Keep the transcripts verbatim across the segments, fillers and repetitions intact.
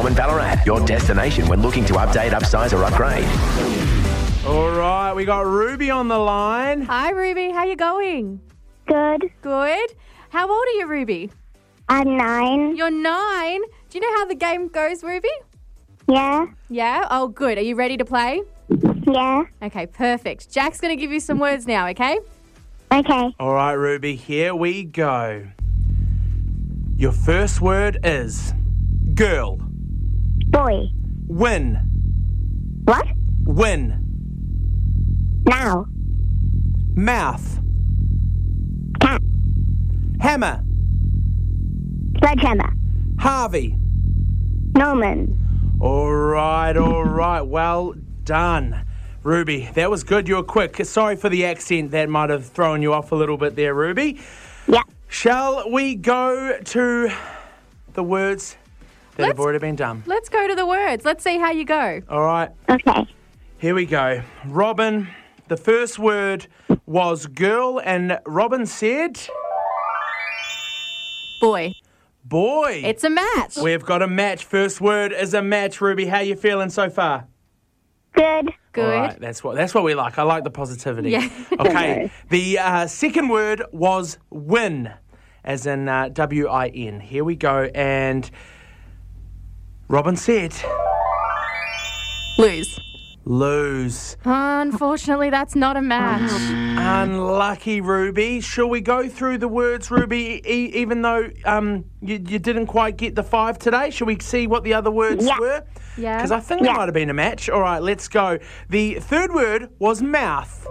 com and Ballarat, your destination when looking to update, upsize or upgrade. All right, we got Ruby on the line. Hi, Ruby. How you going? Good. Good. How old are you, Ruby? I'm nine. You're nine. Do you know how the game goes, Ruby? Yeah. Yeah? Oh, good. Are you ready to play? Yeah. Okay, perfect. Jack's going to give you some words now, okay? Okay. All right, Ruby, here we go. Your first word is girl. Boy. Win. What? Win. Now. Mouth. Cat. Hammer. Sledgehammer. Harvey. Norman. All right, all right. Well done, Ruby. That was good. You were quick. Sorry for the accent. That might have thrown you off a little bit there, Ruby. Yeah. Shall we go to the words that Let's- have already been done? Let's go to the words. Let's see how you go. All right. Okay. Here we go. Robin, the first word was girl, and Robin said Boy. boy. It's a match. We've got a match. First word is a match, Ruby. How you feeling so far? Good. Good. All right, that's what that's what we like. I like the positivity. Yeah. Okay. The uh, second word was win, as in uh, W I N. Here we go. And Robin said Lose. lose. Unfortunately, that's not a match. Unlucky, Ruby. Shall we go through the words, Ruby, e- even though um, you, you didn't quite get the five today? Shall we see what the other words Yeah. were? Yeah. Because I think Yeah. it might have been a match. All right, let's go. The third word was mouth.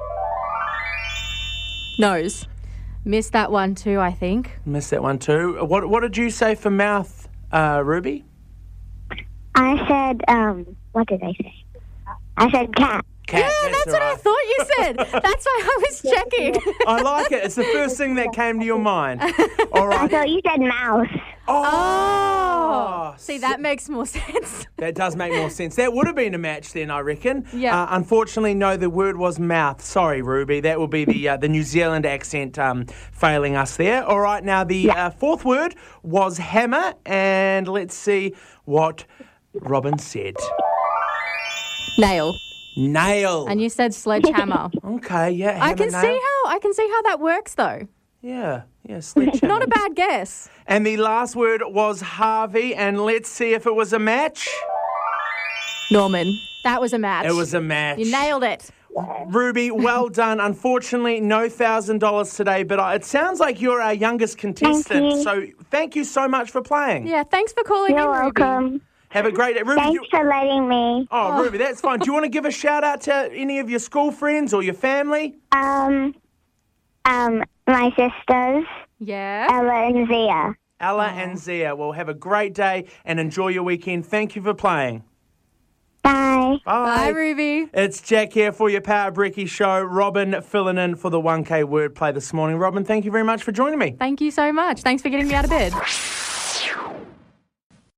Nose. Missed that one too, I think. Missed that one too. What What did you say for mouth, uh, Ruby? I said, um, what did I say? I said cat. Cat. Yeah, that's, what I all thought you said. That's why I was checking. right. I like it. It's the first thing that came to your mind. All I right. thought you said mouse. Oh. See, that makes more sense. That does make more sense. That would have been a match then, I reckon. Yeah. Uh, unfortunately, no, the word was mouth. Sorry, Ruby. That will be the uh, the New Zealand accent um, failing us there. All right, now the uh, fourth word was hammer, and let's see what Robin said. Nail. Nail. And you said sledgehammer. Okay, yeah. I hammer, can nail. see how I can see how that works though. Yeah, yeah, sledgehammer. Not a bad guess. And the last word was Harvey, and let's see if it was a match. Norman. That was a match. It was a match. You nailed it. Ruby, well done. Unfortunately, no one thousand dollars today, but it sounds like you're our youngest contestant. you. So thank you so much for playing. Yeah, thanks for calling You're in, Ruby. welcome. Have a great day. Ruby, Thanks you- for letting me. oh, Ruby, that's fine. Do you want to give a shout out to any of your school friends or your family? Um, um, my sisters, Yeah. Ella and Zia. Ella and Zia. Well, have a great day and enjoy your weekend. Thank you for playing. Bye. Bye. Bye, Ruby. It's Jack here for your Power Brekkie show. Robin filling in for the one K wordplay this morning. Robin, thank you very much for joining me. Thank you so much. Thanks for getting me out of bed.